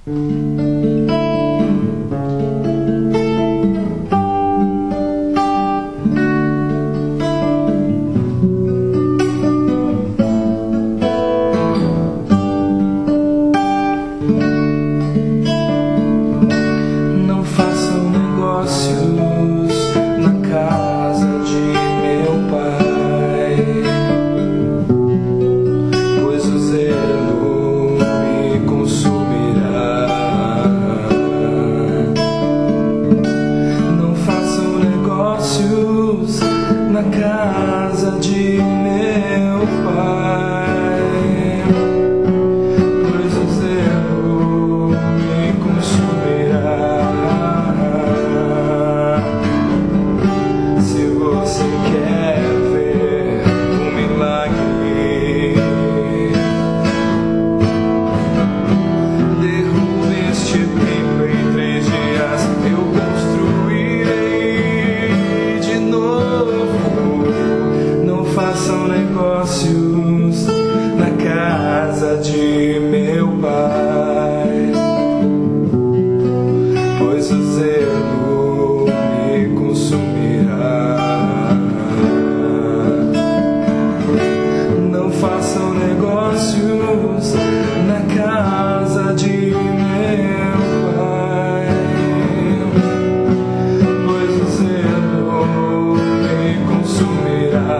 Não façam negócios na casa de meu pai, pois o zelo me consumirá. Não façam negócios na casa de meu pai, pois o zelo me consumirá. Se você quer ver um milagre, derrube este templo em 3 dias, eu construirei de novo. Não façam negócios na casa de meu pai, pois o zelo me consumirá. Não façam negócios na casa de meu pai, pois o zelo me consumirá.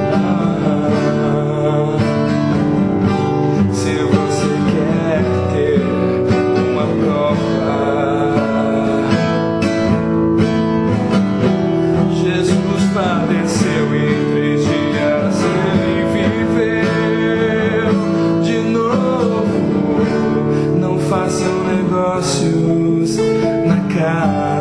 Se você quer ter uma prova, Jesus padeceu e em 3 dias ele viveu de novo. Não façam negócios na casa